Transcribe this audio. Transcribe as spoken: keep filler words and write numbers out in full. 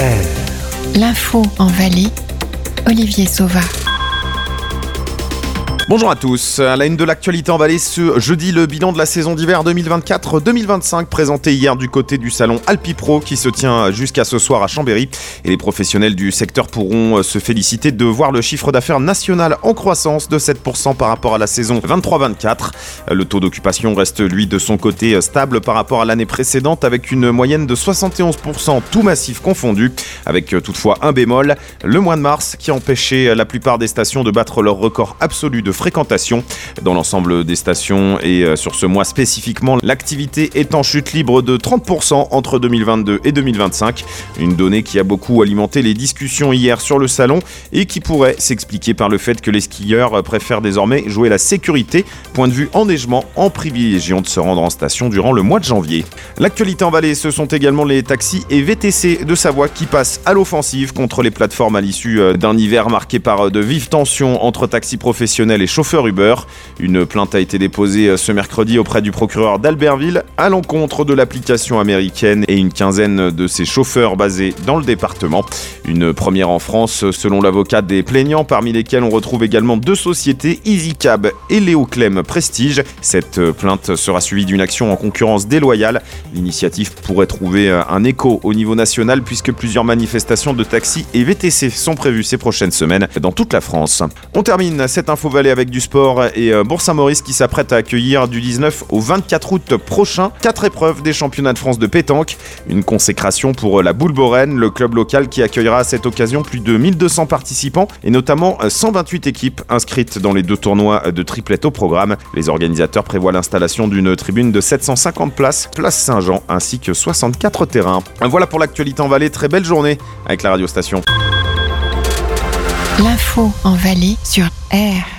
R. L'info en Valais, Olivier Sauva. Bonjour à tous. À la une de l'actualité en Valais, ce jeudi, le bilan de la saison d'hiver deux mille vingt-quatre deux mille vingt-cinq présenté hier du côté du salon Alpipro qui se tient jusqu'à ce soir à Chambéry. Et les professionnels du secteur pourront se féliciter de voir le chiffre d'affaires national en croissance de sept pour cent par rapport à la saison vingt-trois vingt-quatre. Le taux d'occupation reste lui de son côté stable par rapport à l'année précédente avec une moyenne de soixante et onze pour cent tout massif confondu. Avec toutefois un bémol, le mois de mars qui a empêché la plupart des stations de battre leur record absolu de fréquentation. Dans l'ensemble des stations et sur ce mois spécifiquement, l'activité est en chute libre de trente pour cent entre deux mille vingt-deux et deux mille vingt-cinq. Une donnée qui a beaucoup alimenté les discussions hier sur le salon et qui pourrait s'expliquer par le fait que les skieurs préfèrent désormais jouer la sécurité, point de vue enneigement, en privilégiant de se rendre en station durant le mois de janvier. L'actualité en Valais, ce sont également les taxis et V T C de Savoie qui passent à l'offensive contre les plateformes à l'issue d'un hiver marqué par de vives tensions entre taxis professionnels et chauffeurs Uber. Une plainte a été déposée ce mercredi auprès du procureur d'Albertville à l'encontre de l'application américaine et une quinzaine de ses chauffeurs basés dans le département. Une première en France selon l'avocat des plaignants, parmi lesquels on retrouve également deux sociétés, EasyCab et Léo Clem Prestige. Cette plainte sera suivie d'une action en concurrence déloyale. L'initiative pourrait trouver un écho au niveau national puisque plusieurs manifestations de taxis et V T C sont prévues ces prochaines semaines dans toute la France. On termine cette info Valais avec du sport et Bourg-Saint-Maurice qui s'apprête à accueillir du dix-neuf au vingt-quatre août prochain quatre épreuves des championnats de France de pétanque. Une consécration pour la Boule Boraine, le club local qui accueillera à cette occasion plus de mille deux cents participants et notamment cent vingt-huit équipes inscrites dans les deux tournois de triplette au programme. Les organisateurs prévoient l'installation d'une tribune de sept cent cinquante places, place Saint-Jean, ainsi que soixante-quatre terrains. Voilà pour l'actualité en Valais, très belle journée avec la radio station. L'info en Valais sur R.